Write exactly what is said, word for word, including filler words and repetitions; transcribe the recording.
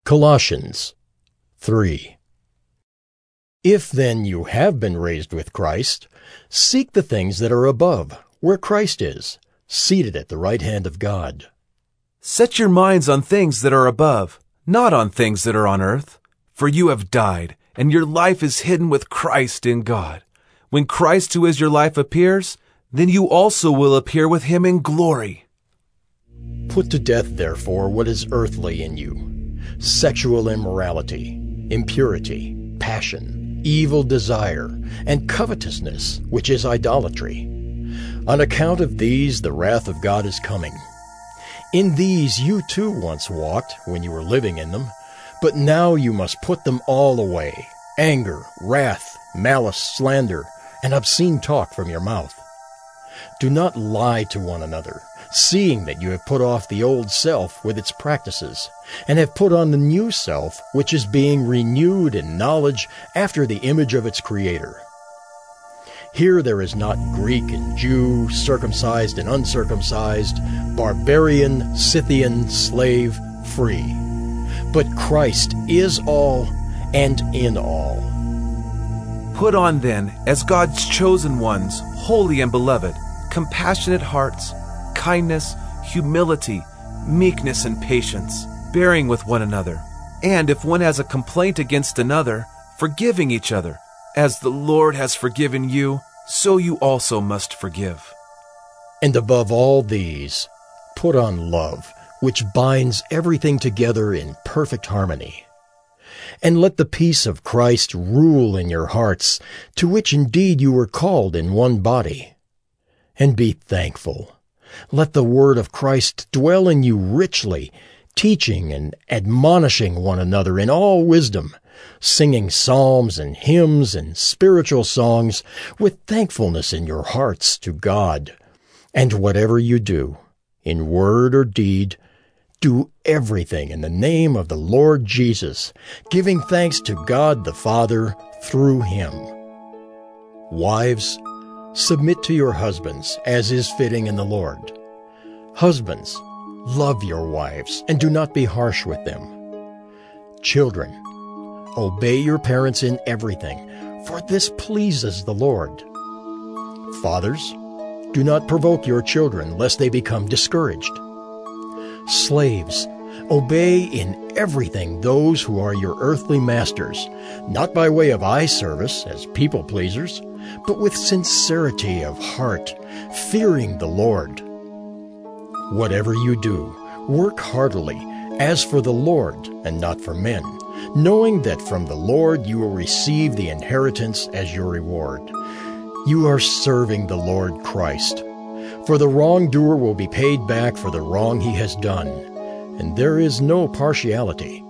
Colossians three. If then you have been raised with Christ, seek the things that are above, where Christ is, seated at the right hand of God. Set your minds on things that are above, not on things that are on earth. For you have died, and your life is hidden with Christ in God. When Christ, who is your life, appears, then you also will appear with him in glory. Put to death, therefore, what is earthly in you: sexual immorality, impurity, passion, evil desire, and covetousness, which is idolatry. On account of these the wrath of God is coming. In these you too once walked when you were living in them, but now you must put them all away: anger, wrath, malice, slander, and obscene talk from your mouth. Do not lie to one another, seeing that you have put off the old self with its practices, and have put on the new self, which is being renewed in knowledge after the image of its Creator. Here there is not Greek and Jew, circumcised and uncircumcised, barbarian, Scythian, slave, free. But Christ is all and in all. Put on then, as God's chosen ones, holy and beloved, compassionate hearts, kindness, humility, meekness, and patience, bearing with one another. And if one has a complaint against another, forgiving each other. As the Lord has forgiven you, so you also must forgive. And above all these, put on love, which binds everything together in perfect harmony. And let the peace of Christ rule in your hearts, to which indeed you were called in one body. And be thankful. Let the word of Christ dwell in you richly, teaching and admonishing one another in all wisdom, singing psalms and hymns and spiritual songs with thankfulness in your hearts to God. And whatever you do, in word or deed, do everything in the name of the Lord Jesus, giving thanks to God the Father through him. Wives, submit to your husbands, as is fitting in the Lord. Husbands, love your wives, and do not be harsh with them. Children, obey your parents in everything, for this pleases the Lord. Fathers, do not provoke your children, lest they become discouraged. Slaves, obey in everything those who are your earthly masters, not by way of eye service as people pleasers, but with sincerity of heart, fearing the Lord. Whatever you do, work heartily, as for the Lord and not for men, knowing that from the Lord you will receive the inheritance as your reward. You are serving the Lord Christ. For the wrongdoer will be paid back for the wrong he has done, and there is no partiality.